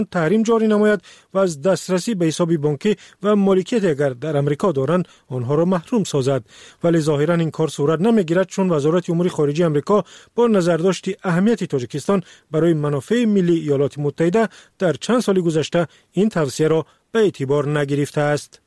تحریم جاری نماید و از دسترسی به حساب بانکی و مالکیت اگر در امریکا دارند آنها را محروم سازد. ولی ظاهرا این کار صورت نمیگیرد، چون وزارت امور خارجه امریکا با نظرداشت اهمیت تاجیکستان برای منافع ملی ایالات متحده در چند سال گذشته این توصیه را به اعتبار نگرفته است.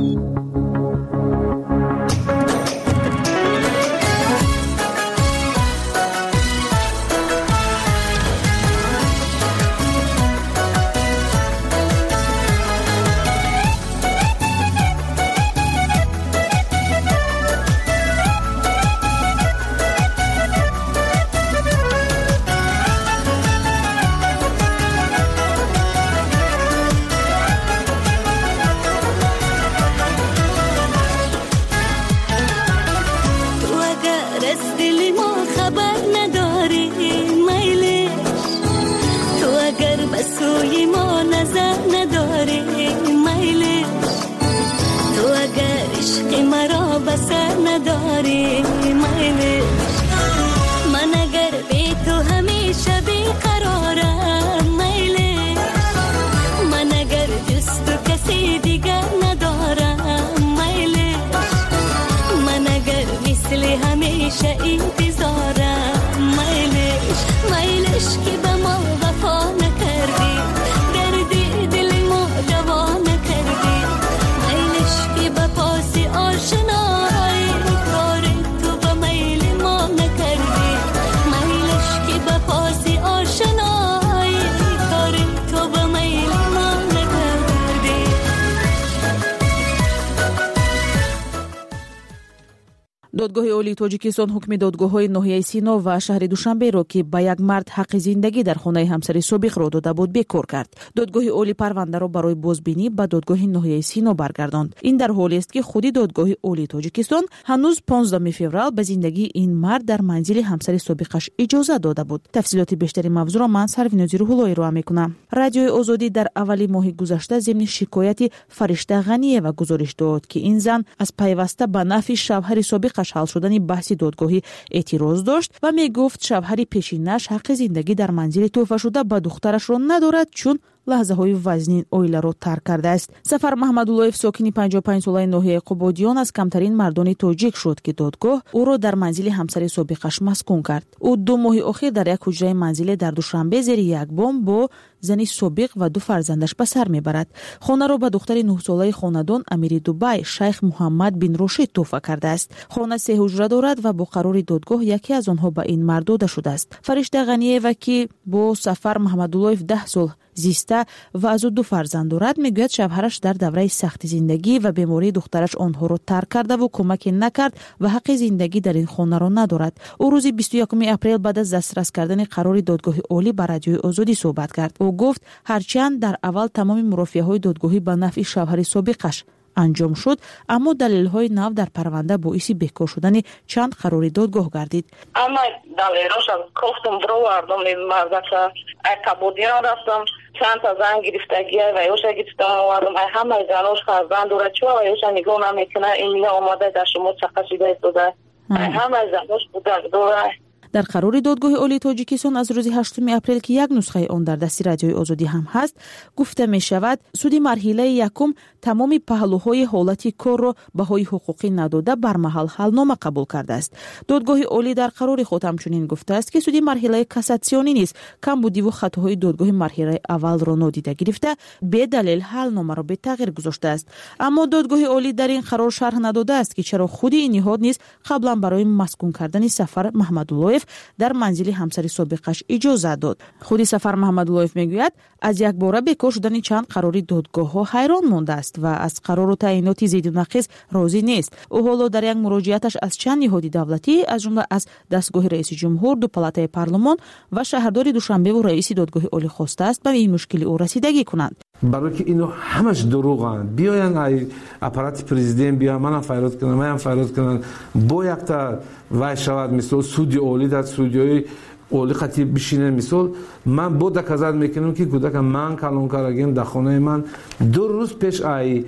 دادگاه عالی تاجیکستان حکم دادگاه‌های ناحیه سینا و شهر دوشنبه را که به یک مرد حق زندگی در خانه همسر سابق را داده بود بکار کرد. دادگاه عالی پرونده را برای بازبینی به دادگاه ناحیه سینا برگرداند. این در حالی است که خودی دادگاه عالی تاجیکستان هنوز 15 فوریه به زندگی این مرد در منزل همسر سابقش اجازه داده بود. تفصیلات بیشتری موضوع را من سروینازی روح‌اللهی را میکنم. رادیوی آزادی در اولی ماه گذشته ضمن شکایت فرشته غنیه گزارش داد که این زن از پیوسته به نفع شوهر سابقش حل شدن بحث دادگاهی اعتراض داشت و می گفت شوهر پیشینش حق زندگی در منزل توفه شده به دخترش را ندارد، چون لحظه های وزنین اویله را ترک کرده است. سفر محمداللهیف ساکن 55 ساله ناحیه قبادیان از کمترین مردان تاجیک شد که دادگاه او را در منزل همسر سابقش مسکون کرد. او 2 ماه اخیر در یک حجره منزل در دوشنبه زیر یک بام با زنی سابق و 2 فرزندش به سر میبرد. خانه را به دختر 9 ساله خاندان امیر دبی شیخ محمد بن راشد تحفه کرده است. خانه 3 حجره دارد و با قرار دادگاه یکی از آنها به این مرد داده شده است. فرشته غنیه که با سفر محمداللهیف 10 سال زیسته و از 2 فرزند دارد، میگوید شوهرش در دوره سخت زندگی و بیماری دخترش آنها را ترک کرده و کمک نکرد و حق زندگی در این خانه را ندارد. او روز 21 اپریل بعد از دسترس کردن قرار دادگاه عالی بر رادیوی آزادی صحبت کرد. او گفت هرچند در اول تمام مرافعه‌های دادگاهی به نفع شوهر سابقش انجام شد، اما دلایل نو در پرونده باعث بکار شدن چند قرار دادگاه گردید. اما دلیلش از گفتم برآوردم مزدک کبودیان رفتم چند تا زن گرفتگی و یوش گرفتم آوردم همه زناش فرزند داره چه و یوش نگاه نمیکنه این آماده در شما چقدر شده همه زناش بوده دوره. در قرار دادگاه عالی تاجیکستان از روز 8 اپریل که یک نسخه آن در دست رادیوی آزادی هم هست گفته می شود سود مرحله یکم تمام پهلوهای حالت کار را بهای حقوقی نداده بر محل حلنامه قبول کرده است. دادگاه عالی در قرار خود همچنین گفته است که سود مرحله کاساسیونی نیز کمبودی و خطاهای دادگاه مرحله اول را نادیده گرفته به دلیل حلنامه را به تغییر گذاشته است. اما دادگاه عالی در این قرار شرح نداده است که چرا خود این نهاد نیز قبلا برای مسکون کردن سفر محمداللهیف در منزل همسر سابقش اجازه داد. خودی سفر محمداللهیف میگوید از یک باره بکار شدن چند قراری دادگاه ها حیران مانده است و از قرار و تعیینات زید و نقیض راضی نیست. او حالا در یک مراجعتش از چند نهاد دولتی از جمله از دستگاه رئیس جمهور، 2 پالاتای پارلمان و شهردار دوشنبه و رئیس دادگاه عالی خواسته است به این مشکل او رسیدگی کنند. برای که اینو همش دروغن بیاین ای اپارات پرزیدنت بیا منم فریاد کنم منم فریاد کنم با یک تا وای شود مثل سودی اولی در سودیای اولی خطیب بشینه مثل من با دکازاد میکنم که کودک من کلون کارگیم در خانه من 2 روز پیش ای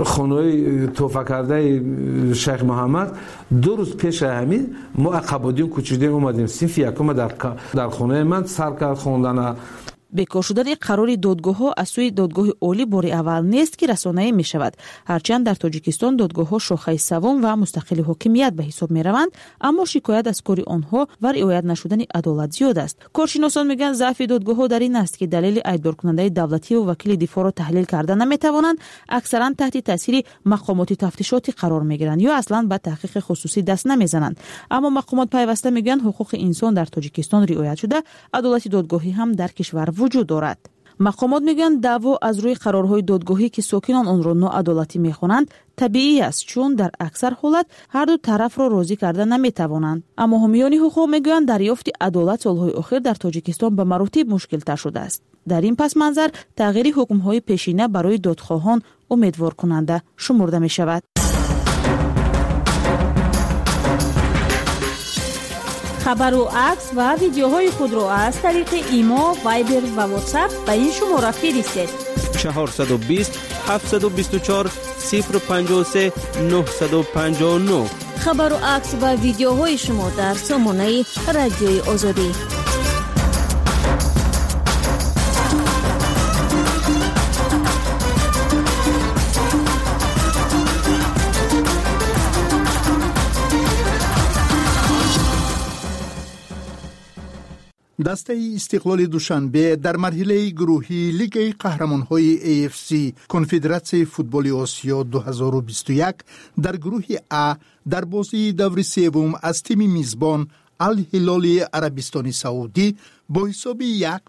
خانه توفه کرده شیخ محمد 2 روز پیش همین ما عقبادیون کوچیده اومدیم صنف یکم در خانه من سر کرد خوندن бекор шудани қарори додгоҳҳо аз сӯи додгоҳи олӣ бори аввал нест ки расонаӣ мешавад. ҳарчанд дар тоҷикистон додгоҳҳо шохаи савум ва мустақили ҳокимият ба ҳисоб мераванд, аммо шикоят аз кори онҳо ва риоят нашудани адолат зиёд аст. коршиносон мегӯянд заъфи додгоҳҳо дар ин аст ки далели айбдоркунандаи давлативу вакили дифоъро таҳлил карда наметавонанд, аксаран таҳти таъсири мақомоти тафтишотӣ қарор мегиранд ё аслан ба таҳқиқи хусусӣ даст намезананд. аммо мақомот пайваста мегӯянд ҳуқуқи инсон дар тоҷикистон риоят шуда, адолати додгоҳӣ ҳам дар кишвар вуҷуд дорад. мақомот мегӯянд даъво аз рӯи қарорҳои додгоҳӣ ки сокинон онро ноадолатӣ мехонанд табиӣ аст, чун дар аксар ҳолат ҳарду тарафро розӣ карда наметавонанд. аммо ҳомиёни ҳуқуқ мегӯянд дарёфти адолат солҳои охир дар тоҷикистон ба маротиб мушкилтар шудааст. дар ин пасманзар тағйири ҳукмҳои пешина барои додхоҳон умедворкунанда шумурда мешавад. хабару акс ва видеоҳои худро аз тариқи имо, вайбер ва ватсап ба ин шумора фиристед. 420 724 053 959. хабару акс ва видеоҳои шумо дар сомонаи радиои озодӣ. дастаи истиқлоли душанбе дар марҳилаи гурӯҳии лигаи қаҳрамонҳои AFC конфедератсияи футболи Осиё 2021 дар гурӯҳи А дар бозии даври севум аз тими мизбон Ал-Ҳилоли Арабистони Саудӣ бо ҳисоби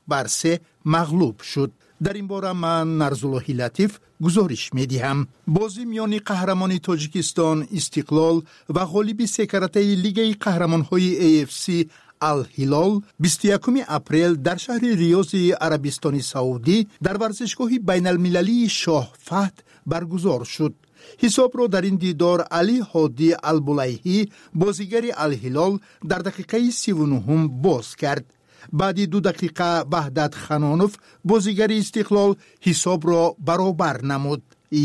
1-3 мағлуб шуд. дар ин бора ман Нарзуллоҳи Латиф гузориш медиҳам. бозӣ миёни қаҳрамони Тоҷикистон Истиқлол ва ғолиби секаратаи лигаи қаҳрамонҳои AFC Ал-Ҳилол 21 апрел дар шаҳри Риёзи Арабистони Саудӣ дар варзишгоҳи байналмилалии Шоҳ Фаҳд баргузор шуд. ҳисобро дар ин дидор Али Ҳодӣ Албулайҳӣ, бозигари Ал-Ҳилол, дар дақиқаи 39 боз кард. баъди 2 дақиқа Ваҳдат Ханонов, бозигари Истиқлол, ҳисобро баробар намуд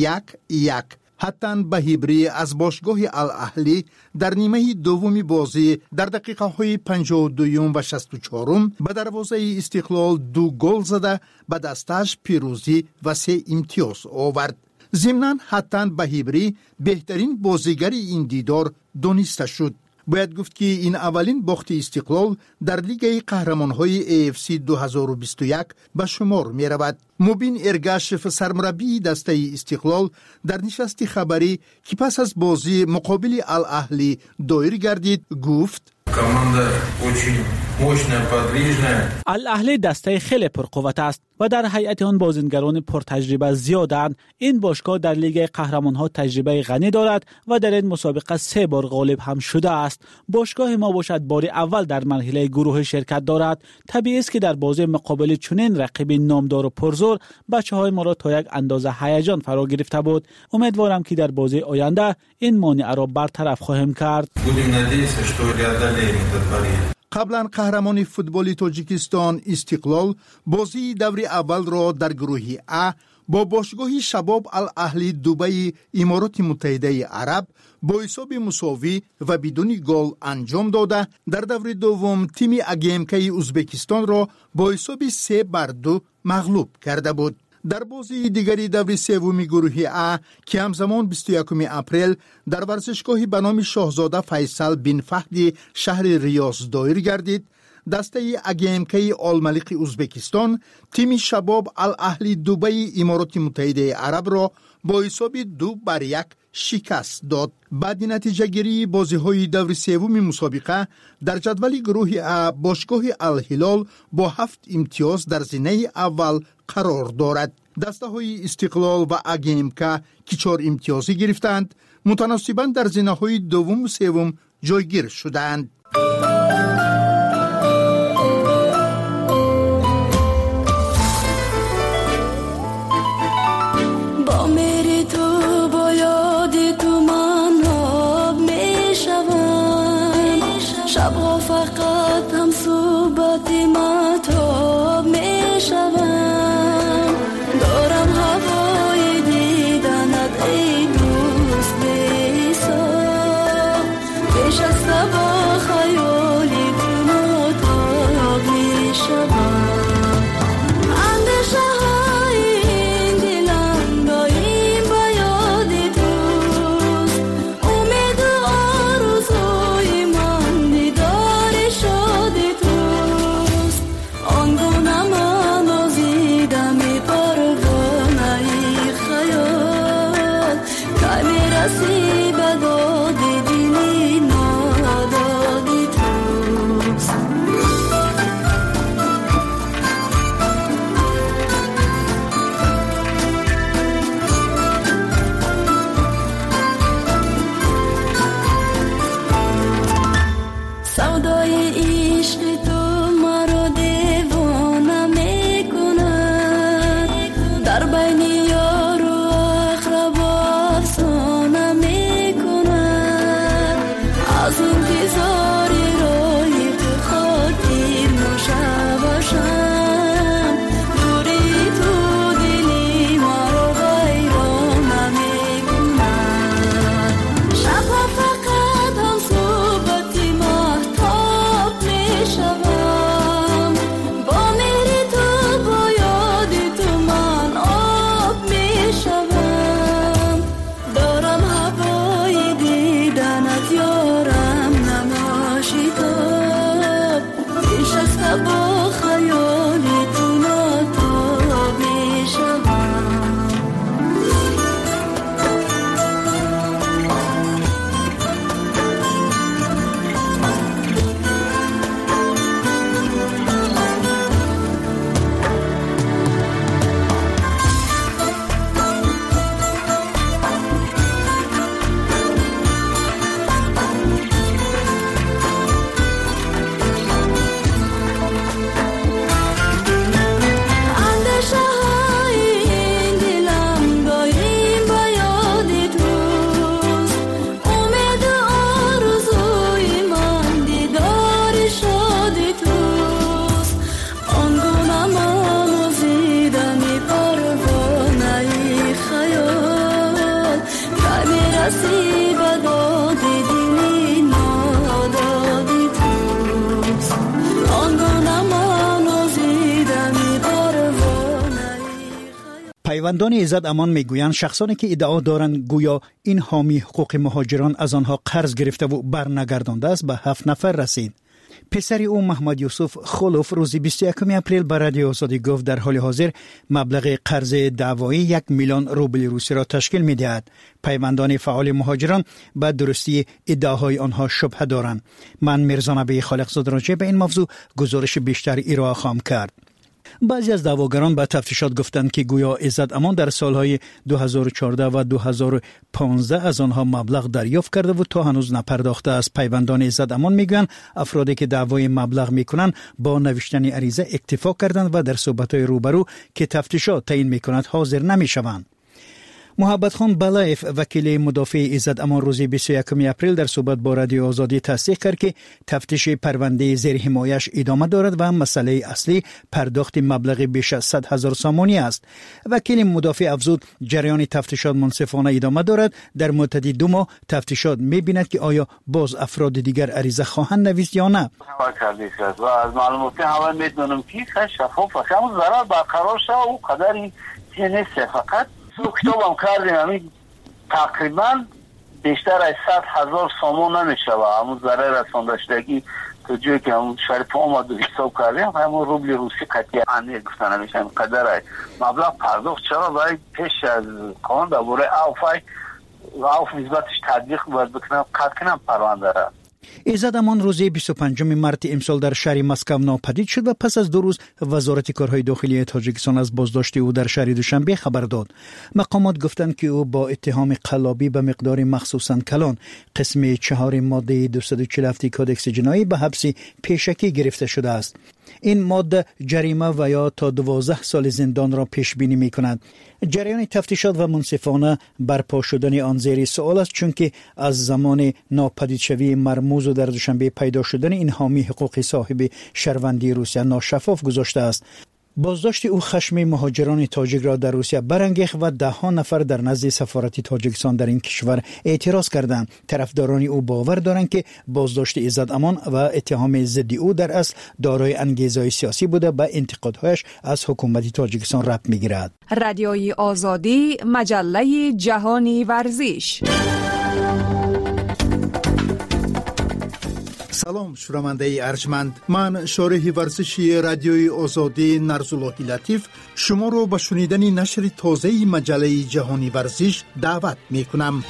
1-1. ҳаттан Баҳибри аз бошгоҳи Ал-Аҳлӣ дар нимаи дуввуми бозӣ дар дақиқаҳои 52 ва 64 ба дарвозаи Истиқлол 2 гол зада ба дасташ пирӯзӣ ва 3 имтиёз овард. зимнан ҳаттан Баҳибри беҳтарин бозигари ин дидор дониста шуд. бояд гуфт ки ин аввалин бохти Истиқлол дар лигаи қаҳрамонҳои AFC 2021 ба шумор меравад. Мубин Эргашев, сармураббии дастаи Истиқлол, дар нишасти хабарӣ ки пас аз бозӣ муқобили Ал-Аҳлӣ доир гардид, гуфт: команда очень мощная, подвижная. Ал-Аҳлӣ дастаи хеле пурқувват аст ва дар ҳайати он бозингарони пуртаҷриба зиёданд. ин бошгоҳ дар лигаи қаҳрамонҳо таҷрибаи ғанӣ дорад ва дар ин мусобиқа 3 бор ғолиб ҳам шудааст. бошгоҳи мо бошад бори аввал дар марҳилаи гурӯҳӣ ширкат дорад. табиист ки дар бозии муқобили чунин рақиби номдору пурзур бачаҳои моро то як андоза ҳаяҷон фаро гирифта буд. умедворам ки дар бозии оянда ин монеаро бартараф хоҳем кард. Будем надеяться, что преодолеем этот барьер. қаблан қаҳрамони футболи Тоҷикистон Истиқлол бозии даври аввалро дар гурӯҳи А бо бошгоҳи Шабоб Ал-Аҳли Дубаи Имороти Муттаҳидаи Араб бо ҳисоби мусовӣ ва бидуни гол анҷом дода, дар даври дуввум тими АГМК-и Узбекистонро бо ҳисоби 3-2 мағлуб карда буд. дар бозии дигари даври севуми гурӯҳи А ки ҳамзамон 21 апрел дар варзишгоҳи ба номи Шоҳзода Файсал бин Фаҳди шаҳри Риёз доир гардид, дастаи АГМК-и Олмалиқи Узбекистон тими Шабоб Ал-Аҳли Дубаи Имороти Муттаҳидаи Арабро бо ҳисоби 2-1 шикаст дод. баъди натиҷагирии бозиҳои даври севуми мусобиқа дар ҷадвали гурӯҳи А бошгоҳи Ал-Ҳилол бо 7 имтиёз дар зинаи аввал қарор дорад. дастаҳои Истиқлол ва АГМК ки 4 имтиёзӣ гирифтанд, мутаносибан дар зинаҳои дуввуму севум ҷойгир шуданд. شبها فقط هم صحبت مطاب می شوم دارم هوای دیدنت ای دوست بیسا پیش از صبح خیال پیوندان عزت امان میگویند شخصانی که ادعا دارند گویا این حامی حقوق مهاجران از آنها قرض گرفته و برنگردانده است به 7 نفر رسید. پسر او محمد یوسف خلوف روز 21 اپریل به رادیو آزادی گفت در حال حاضر مبلغ قرض دعوایی 1 میلیون روبل روسی را تشکیل می‌دهد. پیوندان فعال مهاجران به درستی ادعاهای آنها شبهه دارند. من میرزا نبی خالقزاده راجع به این موضوع گزارش بیشتر ارائه خواهم کرد. بعضی از دعواگران به تفتیشات گفتند که گویا عزت امان در سالهای 2014 و 2015 از آنها مبلغ دریافت کرده و تا هنوز نپرداخته است. پیوندان عزت امان میگویند افرادی که دعوای مبلغ میکنند با نوشتن عریضه اکتفا کردند و در صحبت‌های روبرو که تفتیشات تعیین میکند حاضر نمیشوند. محبت خان بلایف وکیل مدافع عزت امان روز 21 اپریل در صحبت با رادیو آزادی تصدیق کرد که تفتیش پرونده زیر حمایش ادامه دارد و مسئله اصلی پرداخت مبلغ بیش از 100,000 سامانی است. وکیل مدافع افزود جریان تفتیشات منصفانه ادامه دارد. در مدت 2 ماه تفتیشات می‌بیند که آیا باز افراد دیگر عریضه خواهند نویست یا نه. و از معلومات همه می‌دونم که شفاف و همون ضرر برقرار شد و قدری نیست. فقط کتابم کردیم همین تقریبا بیشتر از 100,000 سامان نمیشه و همون ضرر رسانده شدگی تو جایی که همون شریف آمد و حساب کردیم همون روبل روسی قطعی عنی گفتن نمیشه قدر مبلغ پرداخت چرا برای پیش از قانون درباره عوف نسبتش تطبیق باید بکنم قطع کنم پرونده را. عزت امان روز 25 مارس امسال در شهر مسکو ناپدید شد و پس از 2 روز وزارت کارهای داخلی تاجیکستان از بازداشت او در شهر دوشنبه خبر داد. مقامات گفتند که او با اتهام قلابی به مقدار مخصوصاً کلان قسم 4 ماده 247 کودکس جنایی به حبس پیشکی گرفته شده است. این ماده جریمه و یا تا 12 سال زندان را پیش بینی می کند. جریان تفتیشات و منصفانه برپا شدن آن زیر سوال است چون که از زمان ناپدید شوی مرموز و در دوشنبه پیدا شدن این حامی حقوق صاحب شهروندی روسیه ناشفاف گذاشته است. بازداشت او خشم مهاجران تاجیک را در روسیه برانگیخت و 10 نفر در نزد سفارت تاجیکستان در این کشور اعتراض کردند. طرفداران او باور دارند که بازداشت عزت امان و اتهام ضد او در اصل دارای انگیزه‌های سیاسی بوده به انتقادهایش از حکومت تاجیکستان ربط می‌گیرد. رادیوی آزادی، مجله جهانی ورزش. سلام شنونده ارجمند، من شارح ورزشی رادیوی آزادی نرزاللهی لطیف شما رو به شنیدن نشر تازه مجله جهانی ورزش دعوت می کنم.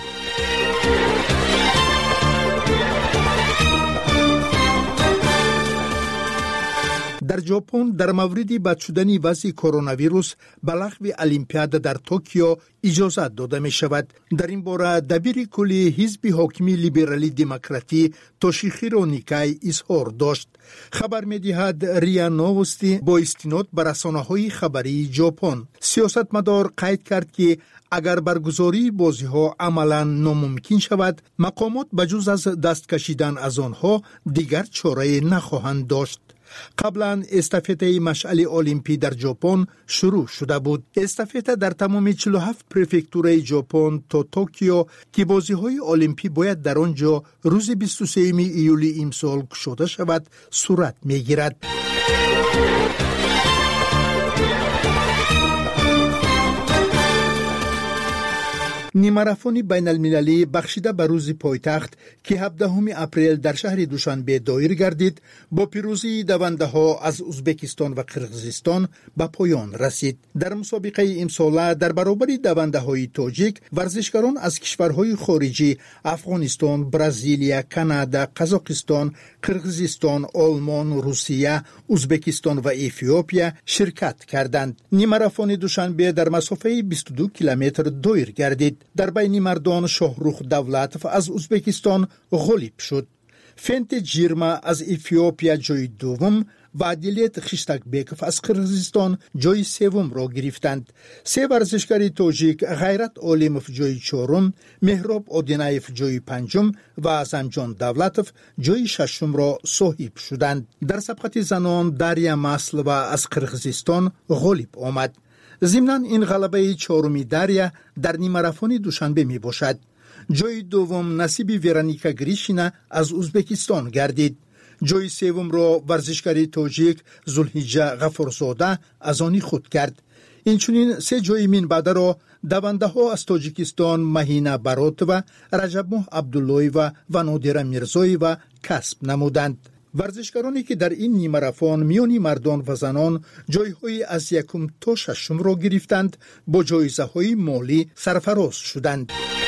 در ژاپن در مورد بد شدن وضع کرونا ویروس به لغو المپیاد در توکیو اجازت داده می شود. در این باره دبیر کلی حزب حاکمی لیبرالی دموکراتی توشیخیرو نیکای اظهار داشت. خبر می دهد ریا نووستی با استناد بر رسانه‌های خبری ژاپن. سیاستمدار قید کرد که اگر برگزاری بازی ها عملا ناممکن شود، مقامات بجز از دست کشیدن از آنها دیگر چاره نخواهند داشت. قبلا استافته مشعل المپی در ژاپن شروع شده بود. استافته در تمام 47 پرفکتورهای ژاپن تا توکیو که بازی‌های المپی باید در آنجا روز 23 ایولی امسال گشوده شود صورت می‌گیرد. نیمارافون بین المللی بخشیده به روز پایتخت که 17 اپریل در شهر دوشنبه دایر گردید با پیروزی دونده ها از ازبکستان و قرقیزستان به پایان رسید. در مسابقه امساله در برابر دونده های تاجیک ورزشکاران از کشورهای خارجی افغانستان، برزیلیا، کانادا، قزاقستان، قرقیزستان، آلمان، روسیه، ازبکستان و اتیوپیا شرکت کردند. نیمارافون دوشنبه در مسافه 22 کیلومتر دایر گردید. در بین مردان شاهروخ دولتوف از ازبکستان غالب شد. فنت جیرما از اتیوپیا جای دوم و عدیلیت خشتکبکوف از قرقیزستان جای سوم را گرفتند. 3 ورزشکار تاجیک غیرت عالموف جای 4م، مهراب آدینایف جای 5م و عظمجان دولتوف جای 6م را صاحب شدند. در سبقت زنان داریا مسلووا از قرقیزستان غالب آمد. ضمناً این غلبه 4می داریا در نیمارافون دوشنبه می باشد. جای دوم نصیب ورونیکا گریشینا از ازبکستان گردید. جای سوم را ورزشکار تاجیک زلحجه غفورزاده از آن خود کرد. اینچنین سه جای منبعده را دونده ها از تاجیکستان مهینه برات و رجب عبداللهی و نادره میرزایی و کسب نمودند. ورزشکارانی که در این نیمه ماراتون میان مردان و زنان جایهای از یکم تا ششم را گرفتند با جایزه های مالی سرفراز شدند.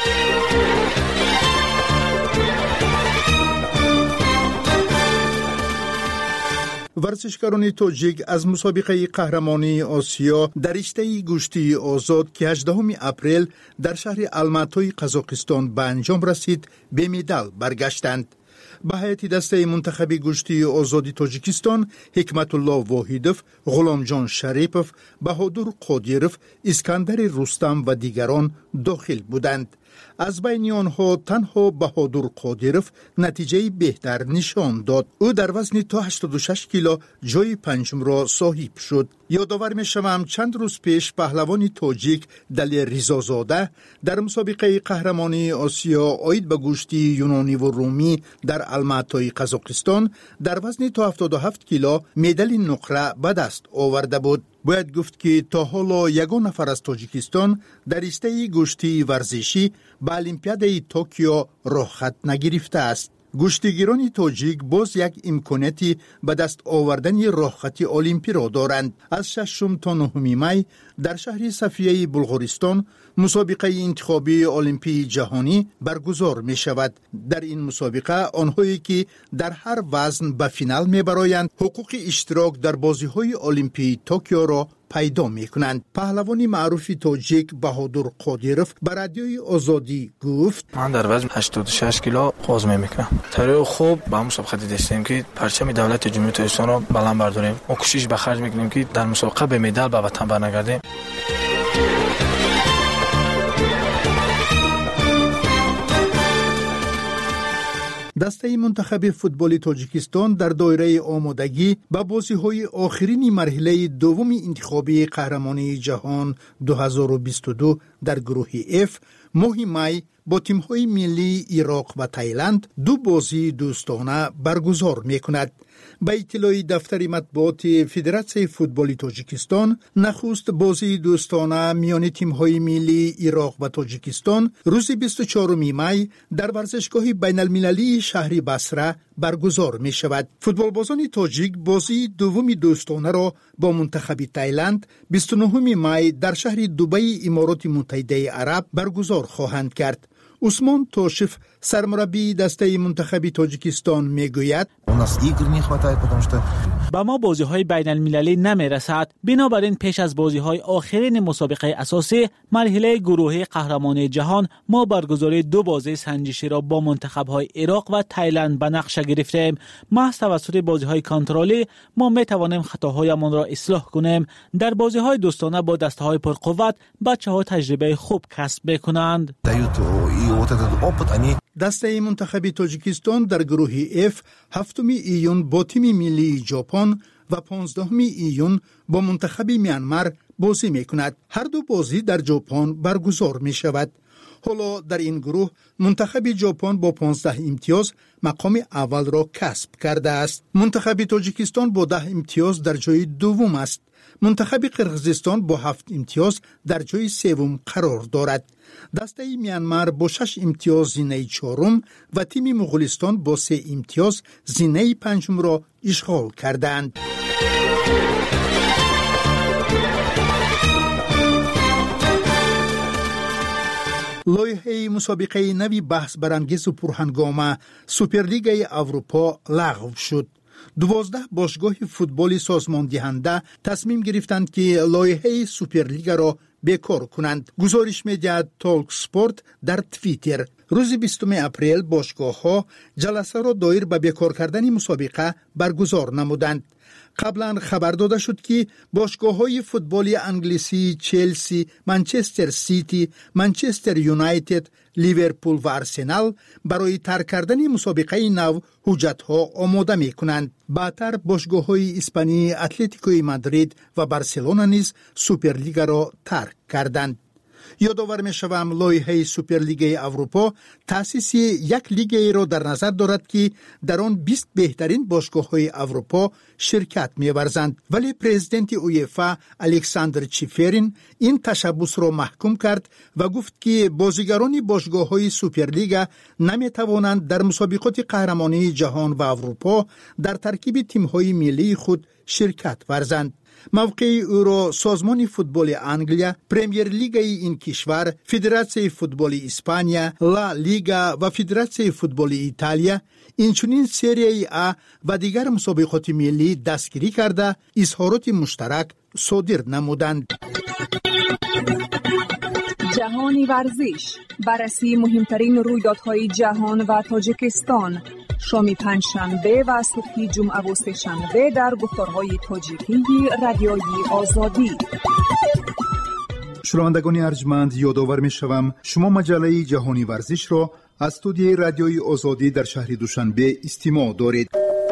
ورزشکاران تاجیک از مسابقه قهرمانی آسیا در رشته گوشتی آزاد که 18 اپریل در شهر الماتای قزاقستان به انجام رسید به مدال برگشتند. به هیئت دسته منتخب گوشتی آزادی تاجیکستان حکمت الله واحدوف، غلام جان شریپوف، بهادر قادیروف، اسکندر رستم و دیگران داخل بودند. از بین آنها تنها بهادر قادیروف نتیجه بهتر نشان داد. او در وزن تا 86 کیلو جای پنجم را صاحب شد. یادآور می‌شوم چند روز پیش پهلوان تاجیک دل ریزازاده در مسابقه قهرمانی آسیا عاید به گوشتی یونانی و رومی در الماتای قزاقستان در وزن تا 77 کیلو مدال نقره به دست آورده بود. باید گفت که تا حالا یگان نفر از تاجیکستان در رشته گوشتی ورزشی به المپیاد توکیو راه خط نگرفته است. گوشتگیران تاجیک باز یک امکاناتی به دست آوردن راه خط المپی را دارند. از 6 تا 9 می در شهر صفیه بلغارستان مسابقه انتخابی المپی جهانی برگزار می شود. در این مسابقه آنهایی که در هر وزن به فینال می برایند حقوق اشتراک در بازی های المپی توکیو را پیدا می کنند. پهلوانی معروف تاجیک بهادر قادیروف به رادیوی آزادی گفت: من در وزن 86 کیلو قوز میکنم. طریق خوب با مسابقه داشتیم که پرچم دولت جمهوری تاجیکستان را بلند برداریم. ما کوشش به خرج میکنیم که در مسابقه به مدال به وطن برنگردیم. دسته منتخب فوتبال تاجیکستان در دایره آمادگی به بازی‌های آخرین مرحله دوم انتخابی قهرمانی جهان 2022 در گروه F ماه می با تیم‌های ملی عراق و تایلند دو بازی دوستانه برگزار می‌کند. به اطلاع دفتر مطبوعات فدراسیون فوتبال تاجیکستان، نخست بازی دوستانه میان تیم‌های ملی عراق و تاجیکستان روز 24 می در ورزشگاه بین‌المللی شهر بصره برگزار می شود. فوتبالبازان تاجیک بازی دوم دوستانه را با منتخب تایلند 29 می در شهر دبی امارات متحده عرب برگزار خواهند کرد. عثمان توشف سرمربی دسته منتخب تاجیکستان میگوید: با ما بازی‌های بین‌المللی نمی‌رسد. بنابراین پیش از بازی‌های آخرین مسابقه اساسی مرحله گروهی قهرمانی جهان ما برگزاری دو بازی سنجشی را با منتخب‌های عراق و تایلند به نقشه گرفتیم. محض توسط بازی‌های کنترلی ما می‌توانیم خطاهایمان را اصلاح کنیم. در بازی‌های دوستانه با دسته‌های پرقوت بچه‌ها تجربه خوب کسب می‌کنند. دسته منتخب تاجیکستان در گروه F 7 ایون با تیم ملی ژاپن و 15 ایون با منتخب میانمار بازی میکند. هر دو بازی در ژاپن برگزار می شود. حالا در این گروه منتخب ژاپن با 15 امتیاز مقام اول را کسب کرده است. منتخب تاجیکستان با 10 امتیاز در جای دوم است. منتخب قرقیزستان با 7 امتیاز در جای سوم قرار دارد. دسته میانمار با 6 امتیاز زینه چهارم و تیم مغولستان با 3 امتیاز زینه پنجم را اشغال کردند. لایحه مسابقه نوی بحث برانگیز و پرهنگامه سوپرلیگ اروپا لغو شد. 12 باشگاه فوتبال سازمان دهنده تصمیم گرفتند که لایحه سوپرلیگ را بیکار کنند. گزارش می‌دهد تالک سپورت در توییتر. روز 20 اپریل باشگاه‌ها جلسه را دایر به بیکار کردن مسابقه برگزار نمودند. قبلا خبر داده شد که باشگاه‌های فوتبال انگلیسی چلسی، منچستر سیتی، منچستر یونایتد، لیورپول و آرسنال برای ترک کردن مسابقه نو حجت‌ها آماده می‌کنند. بعدتر باشگاه‌های اسپانی اتلتیکو مادرید و بارسلونا نیز سوپرلیگ را ترک کردند. یادآور می‌شوم لایحه سوپرلیگ اروپا تأسیس یک لیگ را در نظر دارد که در آن 20 بهترین باشگاه‌های اروپا شرکت می‌ورزند، ولی پرزیدنت اویفا الکساندر چیفرین این تشبث را محکوم کرد و گفت که بازیگران باشگاه‌های سوپرلیگ نمی‌توانند در مسابقات قهرمانی جهان و اروپا در ترکیب تیم‌های ملی خود شرکت ورزند. موقع او را سازمان فوتبال انگلیا، پرمیر لیگ این کشور، فدراسیون فوتبال اسپانیا، لا لیگا و فدراسیون فوتبال ایتالیا اینچنین سری ا و دیگر مسابقات ملی دستگیری کرده اظهارات مشترک صادر نمودند. جهانی ورزش، بررسی مهمترین رویدادهای جهان و تاجیکستان، شام پنجشنبه و صبح جمعه و سه‌شنبه در گفتارهای تاجیکی رادیوی آزادی. شنوندگان ارجمند، یادآور می‌شوم شما مجله جهانی ورزش را از استودیوی رادیوی آزادی در شهر دوشنبه استماع دارید.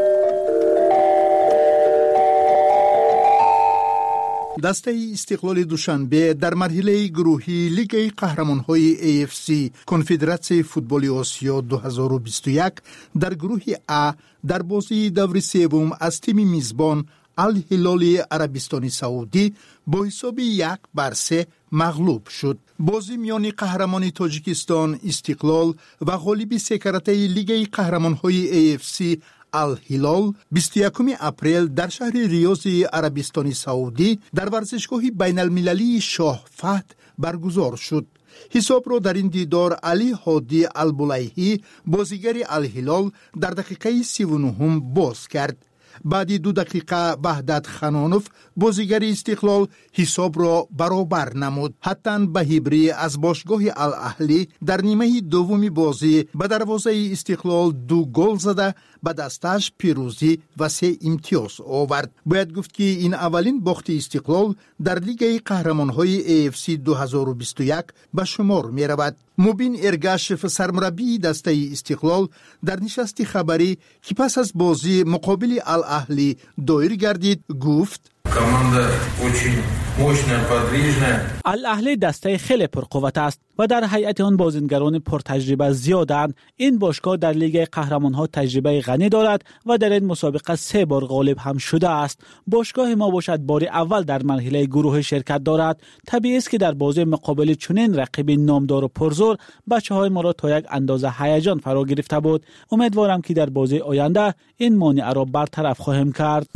دسته استقلال دوشنبه در مرحله گروهی لیگ قهرمان‌های AFC کنفدراسیون فوتبال آسیا 2021 در گروه A در بازی دور سوم از تیم میزبان الهلال عربستان سعودی با حساب 1-3 مغلوب شد. بازی میان قهرمان تاجیکستان استقلال و غالب سه‌کرته لیگ قهرمان‌های AFC الهلال 21 اپریل در شهر ریاض عربستان سعودی در ورزشگاه بین المللی شاه فهد برگزار شد. حساب را در این دیدار علی هادی البلیهی بازیگر الهلال در دقیقه 39 باز کرد. بعد 2 دقیقه وحدت خنانوف بازیگر استقلال حساب را برابر نمود. حتن بهیبری از باشگاه الاهلی در نیمه دوم بازی به دروازه استقلال 2 گل زده به دستش پیروزی و 3 امتیاز آورد. باید گفت که این اولین باخت استقلال در لیگ قهرمان‌های AFC 2021 به شمار می رود. مبین ارگاشف سرمربی دسته استقلال در نشست خبری که پس از بازی مقابل الاهلی دایر گردید گفت الاهلی دسته خیلی پرقوت است و در هیئت آن بازیگران پرتجربه زیادند. این باشگاه در لیگ قهرمان‌ها تجربه غنی دارد و در این مسابقه 3 بار غالب هم شده است. باشگاه ما باشد بار اول در مرحله گروه شرکت دارد. طبیعی است که در بازی مقابل چنین رقیب نامدار و پرزور بچه‌های ما را تا یک اندازه هیجان فرا گرفته بود. امیدوارم که در بازی آینده این مانع را برطرف خواهیم کرد.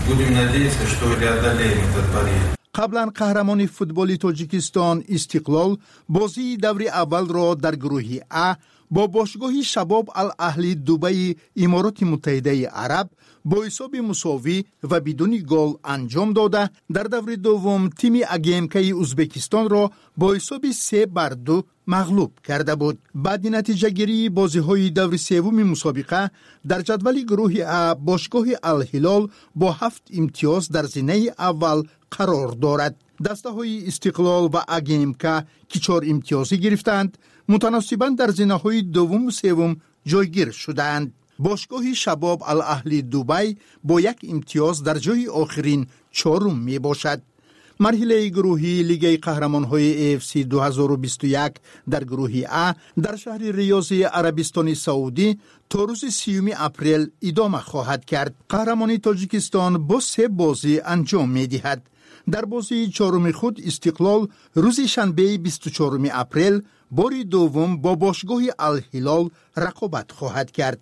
قبلا قهرمان فوتبال تاجیکستان استقلال بازی دور اول را در گروه A با باشگاه شباب الاهلی دبی امارات متحده عرب با حساب مساوی و بدون گل انجام داده در دور دوم تیم اگیمکی ازبکستان را با حساب 3-2 مغلوب کرده بود. بعد نتیجه گیری بازی های دور سوم مسابقه در جدول گروه A باشگاه الهلال با 7 امتیاز در زینه اول قرار دارد. دسته های استقلال و اگیمکا که 4 امتیازی گرفتند متناسباً در زینه های دوم و سوم جایگیر شدند. باشگاه شباب الاهلی دبی با 1 امتیاز در جای آخرین 4م می باشد. مرحله گروهی لیگ قهرمان‌های AFC 2021 در گروه A در شهر ریاض عربستان سعودی تا روز 30 اپریل ادامه خواهد کرد. قهرمان تاجیکستان با 3 بازی انجام می‌دهد. در بازی 4 خود استقلال روز شنبه 24 اپریل بار دوم با باشگاه الهلال رقابت خواهد کرد.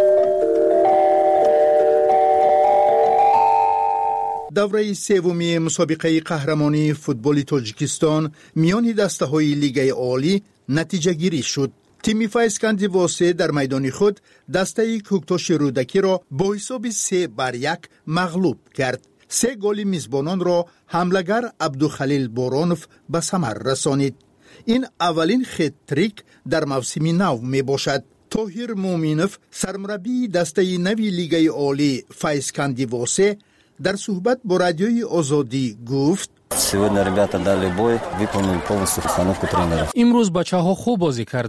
دوره سوم مسابقه قهرمانی فوتبال تاجیکستان میان دسته‌های لیگ عالی نتیجه گیری شد. تیم فایسکندی واسه در میدان خود دسته کوکتاش رودکی را با حساب 3-1 مغلوب کرد. 3 گل میزبانان را حمله‌گر عبدالخلیل بارانوف به ثمر رسانید. این اولین خط-تریک در موسم نو می باشد. طاهر مومینوف سرمربی دسته نوی لیگ عالی فایسکندی واسه در صحبت با رادیوی آزادی گفت امروز بچه‌ها خوب بازی کردند.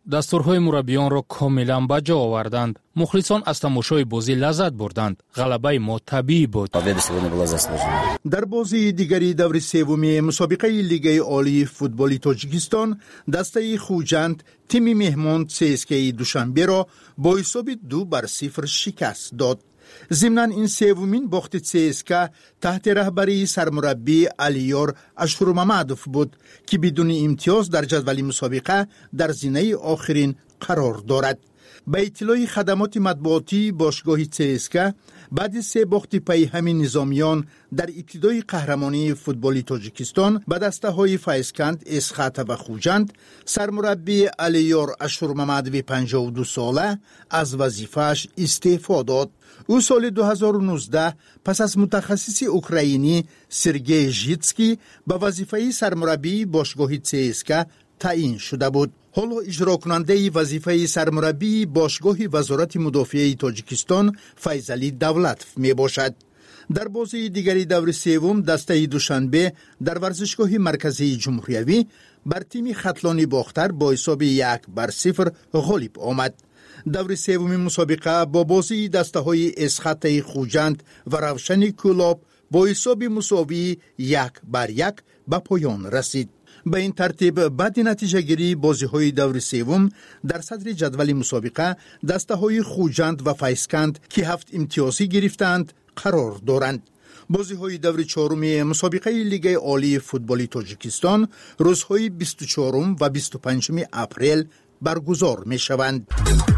дастурҳои мураббиёнро комилан ба ҷо оварданд. мухлисон аз тамошои бозӣ лаззат бурданд. ғалабаи мо табиӣ буд. дар бозии дигари даври севуми мусобиқаи лигаи олии футболи тоҷикистон дастаи хуҷанд тими меҳмон ЦСКаи Душанберо бо ҳисоби 2-0 шикаст дод. ضمناً این سومین باخت ЦСКА تحت رهبری سرمربی علیار اشورمامدوف بود که بدون امتیاز در جدول مسابقه در زینه آخرین قرار دارد. به اطلاع خدمات مطبوعاتی باشگاه ЦСКА بعد 3 باخت پی همین نظامیان در ابتدای قهرمانی فوتبال تاجیکستان به دسته های فایزکند، اسخات و خوجند، سرمربی علیار اشورمامدوف 52 ساله از وظیفه‌اش استعفا داد. او سال 2019 پس از متخصص اوکراینی سرگئی ژیتسکی به وظیفه سرمربی باشگاه ЦСКА تعیین شده بود. حالا اجرا کننده وظیفه سرمربی باشگاه وزارت مدافعه تاجیکستان فیضعلی دولتov می باشد. در بازی دیگری دور سوم دسته دوشنبه در ورزشگاه مرکزی جمهوریوی بر تیم خطلانی باختر با حساب 1-0 غالب آمد. دور سوم مسابقه با بازی دسته های اسخط خوجند و روشن کلاب با حساب مساوی 1-1 به پایان رسید. به این ترتیب بعد نتیجه گیری بازی های دور سوم در صدر جدول مسابقه دسته های خوجند و فایزکند که 7 امتیازی گرفتند قرار دارند. بازی های دور چهارم مسابقه لیگ عالی فوتبال تاجیکستان روزهای 24 و 25 اپریل برگزار می شوند.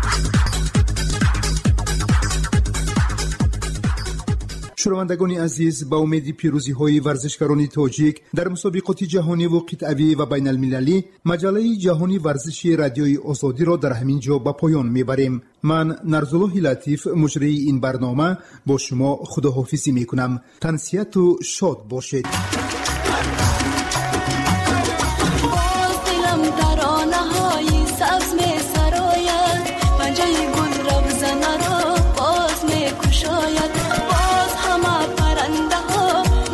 شنوندگان عزیز، با امید پیروزی های ورزشکاران تاجیک در مسابقات جهانی و قطعی و بین المللی مجله جهانی ورزشی رادیوی آزادی را در همین جا به پایان میبریم. من نرزالله لطیف مجری این برنامه با شما خداحافظی میکنم. تنسیت و شاد باشید.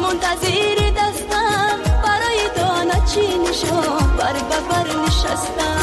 بر نشستم